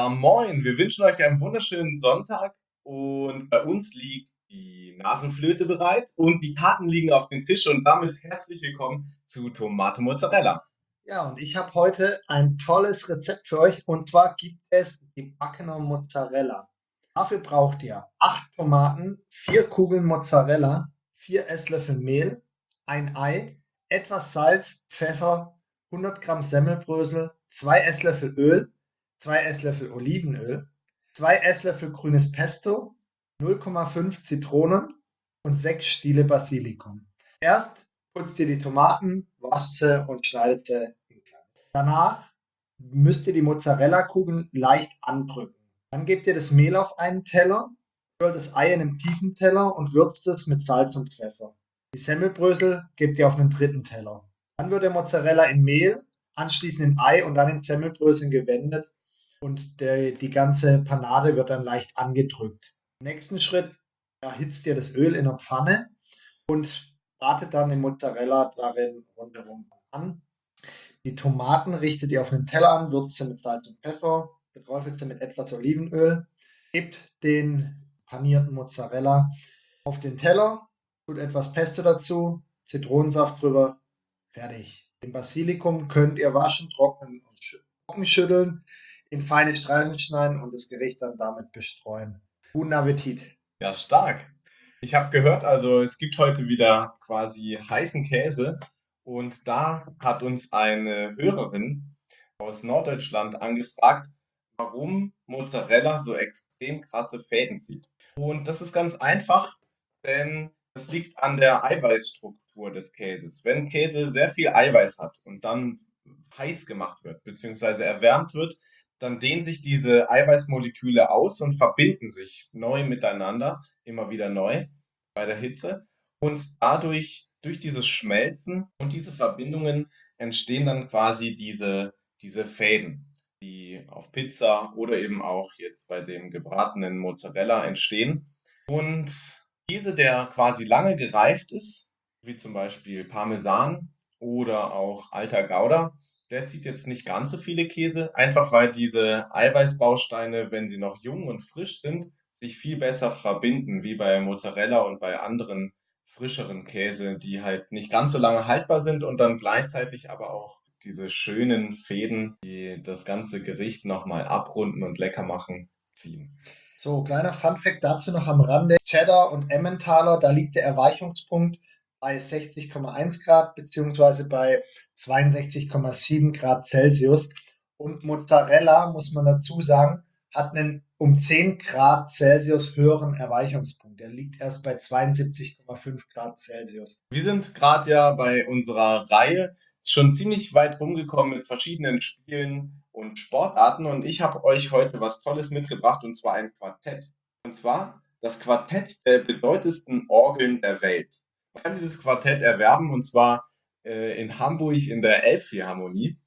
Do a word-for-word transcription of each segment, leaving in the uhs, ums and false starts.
Ja, moin, wir wünschen euch einen wunderschönen Sonntag und bei uns liegt die Nasenflöte bereit und die Karten liegen auf dem Tisch und damit herzlich willkommen zu Tomate Mozzarella. Ja, und ich habe heute ein tolles Rezept für euch und zwar gibt es gebackene Mozzarella. Dafür braucht ihr acht Tomaten, vier Kugeln Mozzarella, vier Esslöffel Mehl, ein Ei, etwas Salz, Pfeffer, hundert Gramm Semmelbrösel, zwei Esslöffel Öl, zwei Esslöffel Olivenöl, zwei Esslöffel grünes Pesto, null Komma fünf Zitronen und sechs Stiele Basilikum. Erst putzt ihr die Tomaten, wascht sie und schneidet sie in klein. Danach müsst ihr die Mozzarella-Kugeln leicht andrücken. Dann gebt ihr das Mehl auf einen Teller, rührt das Ei in einem tiefen Teller und würzt es mit Salz und Pfeffer. Die Semmelbrösel gebt ihr auf einen dritten Teller. Dann wird der Mozzarella in Mehl, anschließend in Ei und dann in Semmelbröseln gewendet und der, die ganze Panade wird dann leicht angedrückt. Im nächsten Schritt erhitzt ihr das Öl in der Pfanne und bratet dann den Mozzarella darin rundherum an. Die Tomaten richtet ihr auf einen Teller an, würzt sie mit Salz und Pfeffer, beträufelt sie mit etwas Olivenöl, gebt den panierten Mozzarella auf den Teller, tut etwas Pesto dazu, Zitronensaft drüber, fertig. Den Basilikum könnt ihr waschen, trocknen und trockenschütteln, in feine Streifen schneiden und das Gericht dann damit bestreuen. Guten Appetit! Ja, stark. Ich habe gehört, also es gibt heute wieder quasi heißen Käse und da hat uns eine Hörerin aus Norddeutschland angefragt, warum Mozzarella so extrem krasse Fäden zieht. Und das ist ganz einfach, denn es liegt an der Eiweißstruktur des Käses. Wenn Käse sehr viel Eiweiß hat und dann heiß gemacht wird, beziehungsweise erwärmt wird, dann dehnen sich diese Eiweißmoleküle aus und verbinden sich neu miteinander, immer wieder neu bei der Hitze. Und dadurch, durch dieses Schmelzen und diese Verbindungen entstehen dann quasi diese, diese Fäden, die auf Pizza oder eben auch jetzt bei dem gebratenen Mozzarella entstehen. Und Käse, der quasi lange gereift ist, wie zum Beispiel Parmesan oder auch alter Gouda, der zieht jetzt nicht ganz so viele Käse, einfach weil diese Eiweißbausteine, wenn sie noch jung und frisch sind, sich viel besser verbinden, wie bei Mozzarella und bei anderen frischeren Käse, die halt nicht ganz so lange haltbar sind und dann gleichzeitig aber auch diese schönen Fäden, die das ganze Gericht nochmal abrunden und lecker machen, ziehen. So, kleiner Funfact dazu noch am Rande. Cheddar und Emmentaler, da liegt der Erweichungspunkt bei sechzig Komma eins Grad beziehungsweise bei zweiundsechzig Komma sieben Grad Celsius. Und Mozzarella, muss man dazu sagen, hat einen um zehn Grad Celsius höheren Erweichungspunkt. Der liegt erst bei zweiundsiebzig Komma fünf Grad Celsius. Wir sind gerade ja bei unserer Reihe schon ziemlich weit rumgekommen mit verschiedenen Spielen und Sportarten und ich habe euch heute was Tolles mitgebracht und zwar ein Quartett. Und zwar das Quartett der bedeutendsten Orgeln der Welt. Man kann dieses Quartett erwerben und zwar äh, in Hamburg in der Elbphilharmonie.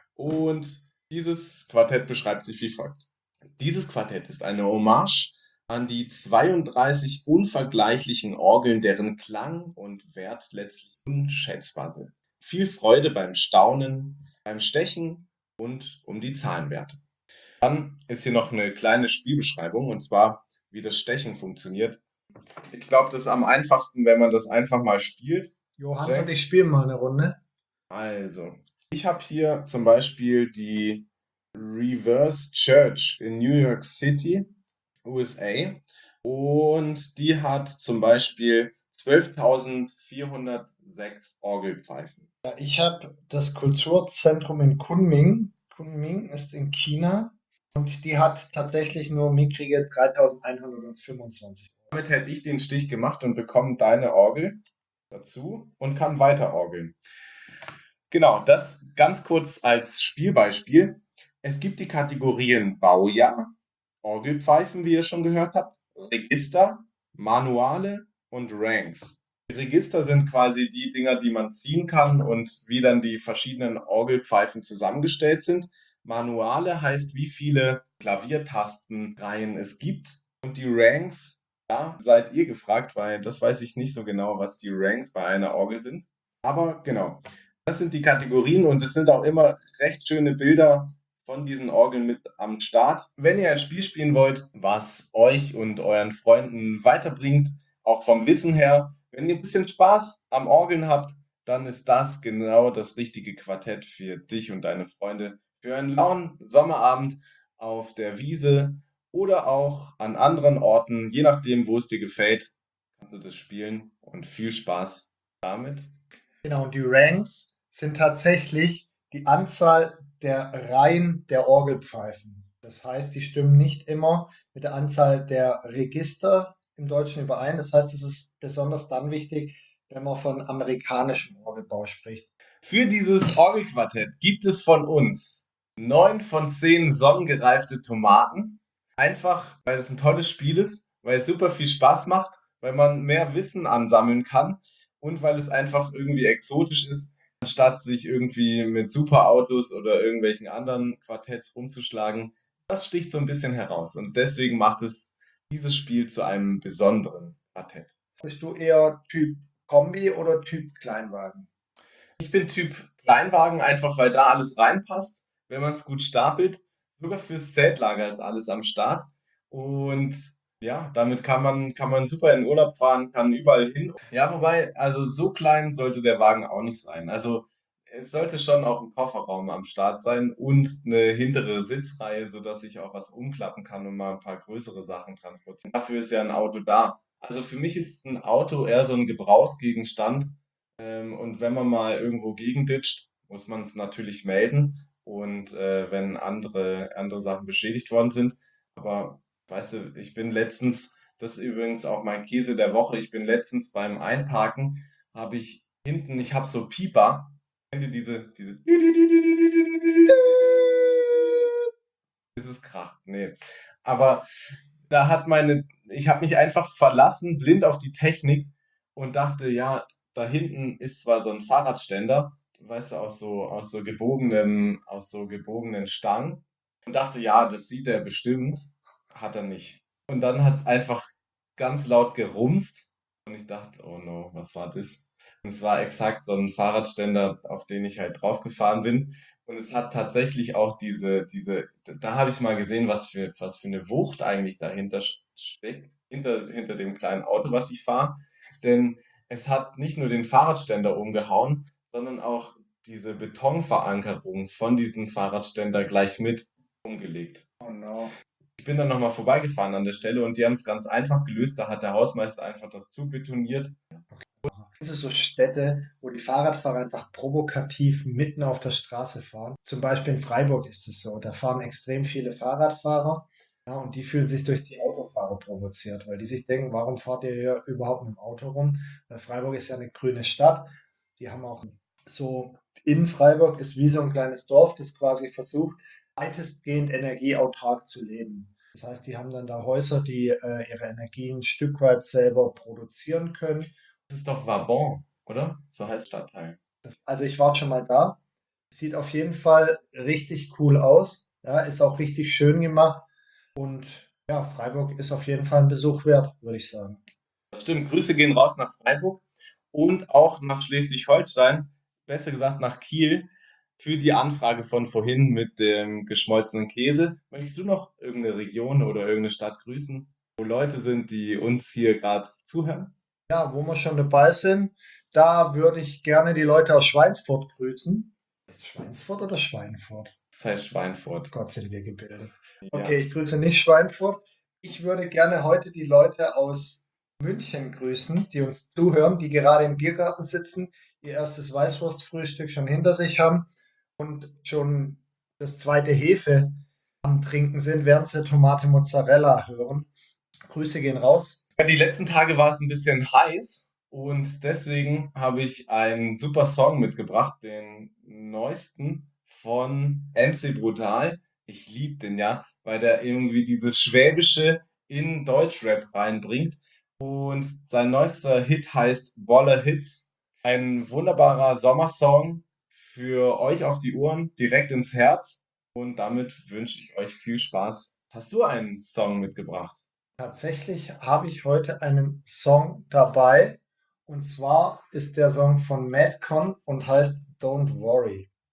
Und dieses Quartett beschreibt sich wie folgt. Dieses Quartett ist eine Hommage an die zweiunddreißig unvergleichlichen Orgeln, deren Klang und Wert letztlich unschätzbar sind. Viel Freude beim Staunen, beim Stechen und um die Zahlenwerte. Dann ist hier noch eine kleine Spielbeschreibung und zwar, wie das Stechen funktioniert. Ich glaube, das ist am einfachsten, wenn man das einfach mal spielt. Johannes und Jack, ich spielen mal eine Runde. also, ich habe hier zum Beispiel die Reverse Church in New York City, U S A. Und die hat zum Beispiel zwölftausendvierhundertsechs Orgelpfeifen. Ja, ich habe das Kulturzentrum in Kunming. Kunming ist in China und die hat tatsächlich nur mickrige dreitausendeinhundertfünfundzwanzig. Damit hätte ich den Stich gemacht und bekomme deine Orgel dazu und kann weiter orgeln. Genau, das ganz kurz als Spielbeispiel. Es gibt die Kategorien Baujahr, Orgelpfeifen, wie ihr schon gehört habt, Register, Manuale und Ranks. Die Register sind quasi die Dinger, die man ziehen kann und wie dann die verschiedenen Orgelpfeifen zusammengestellt sind. Manuale heißt, wie viele Klaviertastenreihen es gibt. Und die Ranks, da seid ihr gefragt, weil das weiß ich nicht so genau, was die Ranks bei einer Orgel sind. Aber genau, das sind die Kategorien und es sind auch immer recht schöne Bilder von diesen Orgeln mit am Start. Wenn ihr ein Spiel spielen wollt, was euch und euren Freunden weiterbringt, auch vom Wissen her, wenn ihr ein bisschen Spaß am Orgeln habt, dann ist das genau das richtige Quartett für dich und deine Freunde. Für einen lauen Sommerabend auf der Wiese oder auch an anderen Orten, je nachdem, wo es dir gefällt, kannst du das spielen und viel Spaß damit. Genau, und die Ranks sind tatsächlich die Anzahl der Reihen der Orgelpfeifen. Das heißt, die stimmen nicht immer mit der Anzahl der Register im Deutschen überein. Das heißt, es ist besonders dann wichtig, wenn man von amerikanischem Orgelbau spricht. Für dieses Orgelquartett gibt es von uns neun von zehn sonnengereifte Tomaten. Einfach, weil es ein tolles Spiel ist, weil es super viel Spaß macht, weil man mehr Wissen ansammeln kann und weil es einfach irgendwie exotisch ist, anstatt sich irgendwie mit Superautos oder irgendwelchen anderen Quartetts rumzuschlagen. Das sticht so ein bisschen heraus und deswegen macht es dieses Spiel zu einem besonderen Quartett. Bist du eher Typ Kombi oder Typ Kleinwagen? Ich bin Typ Kleinwagen, einfach weil da alles reinpasst, wenn man es gut stapelt. Sogar fürs Zeltlager ist alles am Start. Und ja, damit kann man, kann man super in den Urlaub fahren, kann überall hin. Ja, wobei, also so klein sollte der Wagen auch nicht sein. Also es sollte schon auch ein Kofferraum am Start sein und eine hintere Sitzreihe, sodass ich auch was umklappen kann und mal ein paar größere Sachen transportieren. Dafür ist ja ein Auto da. Also für mich ist ein Auto eher so ein Gebrauchsgegenstand, ähm, und wenn man mal irgendwo gegenditscht, muss man es natürlich melden. Und äh, wenn andere, andere Sachen beschädigt worden sind. Aber weißt du, ich bin letztens, das ist übrigens auch mein Käse der Woche, ich bin letztens beim Einparken, habe ich hinten, ich habe so Pieper. Kennt ihr diese, diese, ist es kracht? Nee. Aber da hat meine, ich habe mich einfach verlassen, blind auf die Technik und dachte, ja, da hinten ist zwar so ein Fahrradständer, weißt du, aus so, aus so gebogenen, aus so gebogenen Stangen und dachte, ja, das sieht er bestimmt, hat er nicht. Und dann hat es einfach ganz laut gerumst und ich dachte, oh no, was war das? Und es war exakt so ein Fahrradständer, auf den ich halt draufgefahren bin. Und es hat tatsächlich auch diese, diese, da habe ich mal gesehen, was für, was für eine Wucht eigentlich dahinter steckt, hinter, hinter dem kleinen Auto, was ich fahre. Denn es hat nicht nur den Fahrradständer umgehauen, sondern auch diese Betonverankerung von diesem Fahrradständer gleich mit umgelegt. Oh no. Ich bin dann nochmal vorbeigefahren an der Stelle und die haben es ganz einfach gelöst. Da hat der Hausmeister einfach das zubetoniert. Kennst du so Städte, wo die Fahrradfahrer einfach provokativ mitten auf der Straße fahren? Zum Beispiel in Freiburg ist es so. Da fahren extrem viele Fahrradfahrer, ja, und die fühlen sich durch die Autofahrer provoziert, weil die sich denken, warum fahrt ihr hier überhaupt mit dem Auto rum? Weil Freiburg ist ja eine grüne Stadt. Die haben auch so, in Freiburg ist wie so ein kleines Dorf, das quasi versucht, weitestgehend energieautark zu leben. Das heißt, die haben dann da Häuser, die äh, ihre Energie ein Stück weit selber produzieren können. Das ist doch Vabon, oder? So heißt Stadtteil. Also ich war schon mal da. Sieht auf jeden Fall richtig cool aus. Ja, ist auch richtig schön gemacht. Und ja, Freiburg ist auf jeden Fall ein Besuch wert, würde ich sagen. Stimmt, Grüße gehen raus nach Freiburg und auch nach Schleswig-Holstein, besser gesagt nach Kiel, für die Anfrage von vorhin mit dem geschmolzenen Käse. Möchtest du noch irgendeine Region oder irgendeine Stadt grüßen, wo Leute sind, die uns hier gerade zuhören? Ja, wo wir schon dabei sind, da würde ich gerne die Leute aus Schweinfurt grüßen. Ist Schweinsfurt oder Schweinfurt? Das heißt Schweinfurt. Gott sind wir gebildet. Okay, Ja. ich grüße nicht Schweinfurt. Ich würde gerne heute die Leute aus München grüßen, die uns zuhören, die gerade im Biergarten sitzen, ihr erstes Weißwurstfrühstück schon hinter sich haben und schon das zweite Hefe am Trinken sind, während sie Tomate Mozzarella hören. Grüße gehen raus. Ja, die letzten Tage war es ein bisschen heiß und deswegen habe ich einen super Song mitgebracht, den neuesten von M C Brutal. Ich liebe den ja, weil der irgendwie dieses Schwäbische in Deutschrap reinbringt. Und sein neuester Hit heißt Wolle Hits. Ein wunderbarer Sommersong für euch auf die Ohren, direkt ins Herz. Und damit wünsche ich euch viel Spaß. Hast du einen Song mitgebracht? Tatsächlich habe ich heute einen Song dabei, und zwar ist der Song von Madcon und heißt Don't Worry.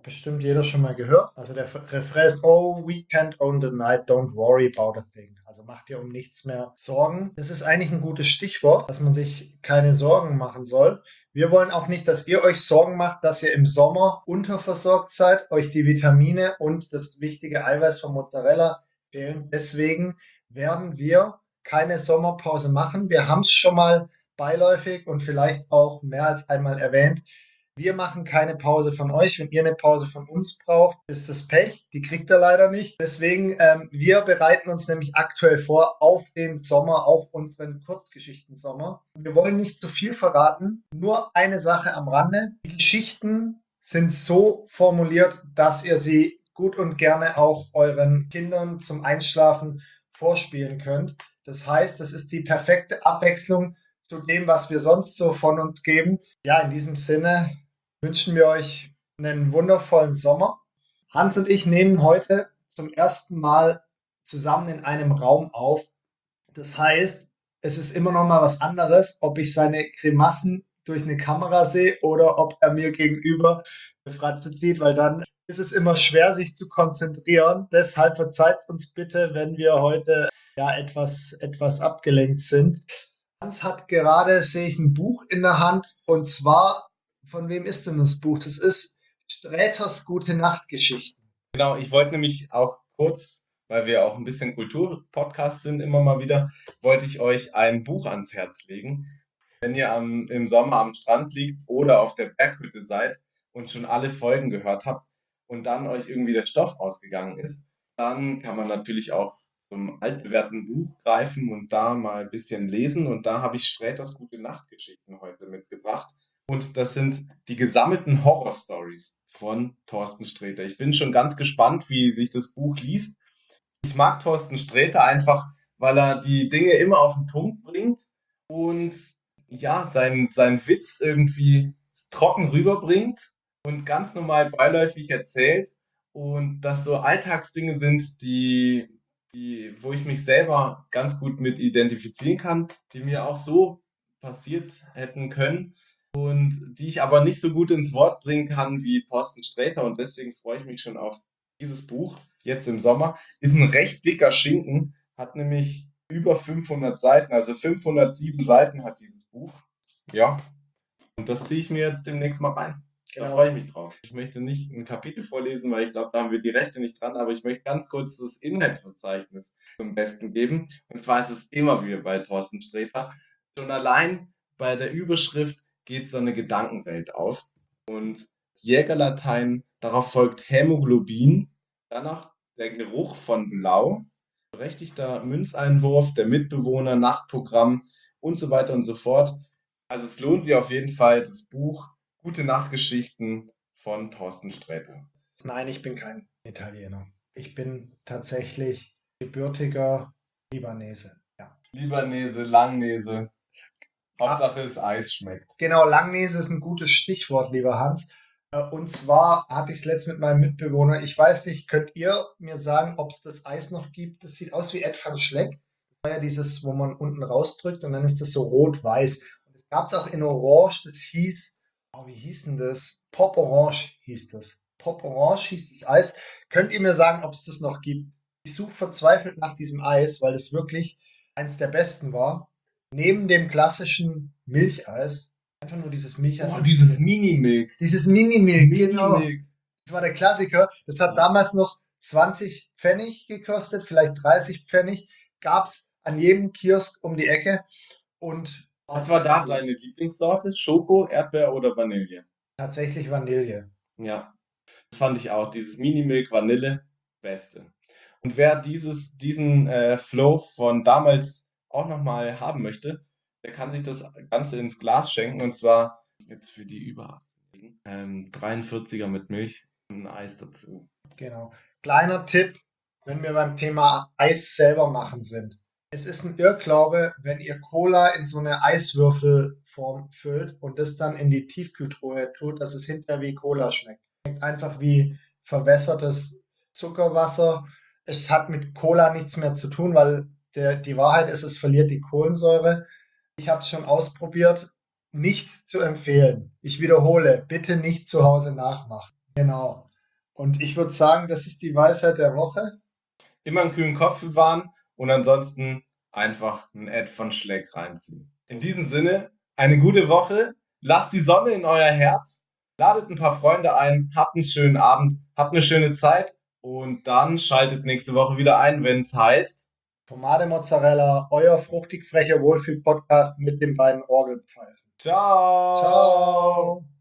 bestimmt jeder schon mal gehört. Also der Refrain ist: Oh, we can't own the night, don't worry about a thing. Also mach dir um nichts mehr Sorgen. Das ist eigentlich ein gutes Stichwort, dass man sich keine Sorgen machen soll. Wir wollen auch nicht, dass ihr euch Sorgen macht, dass ihr im Sommer unterversorgt seid, euch die Vitamine und das wichtige Eiweiß von Mozzarella fehlen. Deswegen werden wir keine Sommerpause machen. Wir haben es schon mal beiläufig und vielleicht auch mehr als einmal erwähnt. Wir machen keine Pause von euch. Wenn ihr eine Pause von uns braucht, ist das Pech. Die kriegt ihr leider nicht. Deswegen, ähm, wir bereiten uns nämlich aktuell vor auf den Sommer, auf unseren Kurzgeschichten-Sommer. Wir wollen nicht zu viel verraten. Nur eine Sache am Rande. Die Geschichten sind so formuliert, dass ihr sie gut und gerne auch euren Kindern zum Einschlafen vorspielen könnt. Das heißt, das ist die perfekte Abwechslung zu dem, was wir sonst so von uns geben. Ja, in diesem Sinne wünschen wir euch einen wundervollen Sommer. Hans und ich nehmen heute zum ersten Mal zusammen in einem Raum auf. Das heißt, es ist immer noch mal was anderes, ob ich seine Grimassen durch eine Kamera sehe oder ob er mir gegenüber eine Fratze zieht, weil dann ist es immer schwer, sich zu konzentrieren. Deshalb verzeiht uns bitte, wenn wir heute ja etwas, etwas abgelenkt sind. Hans hat gerade, sehe ich, ein Buch in der Hand, und zwar, von wem ist denn das Buch? Das ist Sträters Gute Nachtgeschichten. Genau, ich wollte nämlich auch kurz, weil wir auch ein bisschen Kulturpodcast sind, immer mal wieder, wollte ich euch ein Buch ans Herz legen. Wenn ihr am, im Sommer am Strand liegt oder auf der Berghütte seid und schon alle Folgen gehört habt und dann euch irgendwie der Stoff ausgegangen ist, dann kann man natürlich auch zum altbewährten Buch greifen und da mal ein bisschen lesen. Und da habe ich Sträters Gute Nachtgeschichten heute mitgebracht. Und das sind die gesammelten Horror-Stories von Thorsten Sträter. Ich bin schon ganz gespannt, wie sich das Buch liest. Ich mag Thorsten Sträter einfach, weil er die Dinge immer auf den Punkt bringt und ja, seinen sein Witz irgendwie trocken rüberbringt und ganz normal beiläufig erzählt und das so Alltagsdinge sind, die, die, wo ich mich selber ganz gut mit identifizieren kann, die mir auch so passiert hätten können und die ich aber nicht so gut ins Wort bringen kann wie Thorsten Sträter, und deswegen freue ich mich schon auf dieses Buch jetzt im Sommer. Ist ein recht dicker Schinken, hat nämlich über fünfhundert Seiten, also fünfhundertsieben Seiten hat dieses Buch. Ja, und das ziehe ich mir jetzt demnächst mal rein. Da Genau. freue ich mich drauf. Ich möchte nicht ein Kapitel vorlesen, weil ich glaube, da haben wir die Rechte nicht dran, aber ich möchte ganz kurz das Inhaltsverzeichnis zum Besten geben. Und zwar ist es immer wieder bei Thorsten Sträter. Schon allein bei der Überschrift geht so eine Gedankenwelt auf. Und Jägerlatein, darauf folgt Hämoglobin, danach der Geruch von Blau, berechtigter Münzeinwurf, der Mitbewohner, Nachtprogramm und so weiter und so fort. Also es lohnt sich auf jeden Fall, das Buch Gute Nachtgeschichten von Thorsten Sträter. Nein, ich bin kein Italiener. Ich bin tatsächlich gebürtiger Libanese. Ja. Libanese, Langnese, Ah, Hauptsache das Eis schmeckt. genau, Langnese ist ein gutes Stichwort, lieber Hans. Äh, Und zwar hatte ich es letzt mit meinem Mitbewohner. Ich weiß nicht, könnt ihr mir sagen, ob es das Eis noch gibt? Das sieht aus wie Ed van Schleck. Das war ja dieses, wo man unten rausdrückt und dann ist das so rot-weiß. Und es gab es auch in Orange, das hieß, oh, wie hieß denn das? Pop Orange hieß das. Pop Orange hieß das Eis. Könnt ihr mir sagen, ob es das noch gibt? Ich suche verzweifelt nach diesem Eis, weil es wirklich eins der besten war. Neben dem klassischen Milcheis, einfach nur dieses Milcheis Oh, mit dieses Vanille. Mini-Milk. Dieses Mini-Milk, genau. Mini-Milk. Das war der Klassiker. Das hat Ja. damals noch zwanzig Pfennig gekostet, vielleicht dreißig Pfennig. Gab's an jedem Kiosk um die Ecke und Was war war da cool. deine Lieblingssorte? Schoko, Erdbeer oder Vanille? Tatsächlich Vanille. Ja, das fand ich auch. Dieses Mini-Milk Vanille, beste. Und wer dieses, diesen äh, Flow von damals auch nochmal haben möchte, der kann sich das Ganze ins Glas schenken. Und zwar jetzt für die über achtzigjährigen, ähm, dreiundvierziger mit Milch und ein Eis dazu. Genau. Kleiner Tipp, wenn wir beim Thema Eis selber machen sind. Es ist ein Irrglaube, wenn ihr Cola in so eine Eiswürfelform füllt und das dann in die Tiefkühltruhe tut, dass es hinterher wie Cola schmeckt. Schmeckt einfach wie verwässertes Zuckerwasser. Es hat mit Cola nichts mehr zu tun, weil der, die Wahrheit ist, es verliert die Kohlensäure. Ich habe es schon ausprobiert, nicht zu empfehlen. Ich wiederhole, bitte nicht zu Hause nachmachen. Genau. Und ich würde sagen, das ist die Weisheit der Woche. Immer einen kühlen Kopf bewahren und ansonsten einfach ein Ad von Schleck reinziehen. In diesem Sinne, eine gute Woche, lasst die Sonne in euer Herz, ladet ein paar Freunde ein, habt einen schönen Abend, habt eine schöne Zeit und dann schaltet nächste Woche wieder ein, wenn es heißt, Tomate Mozzarella, euer fruchtig frecher Wohlfühl-Podcast mit den beiden Orgelpfeifen. ciao! Ciao!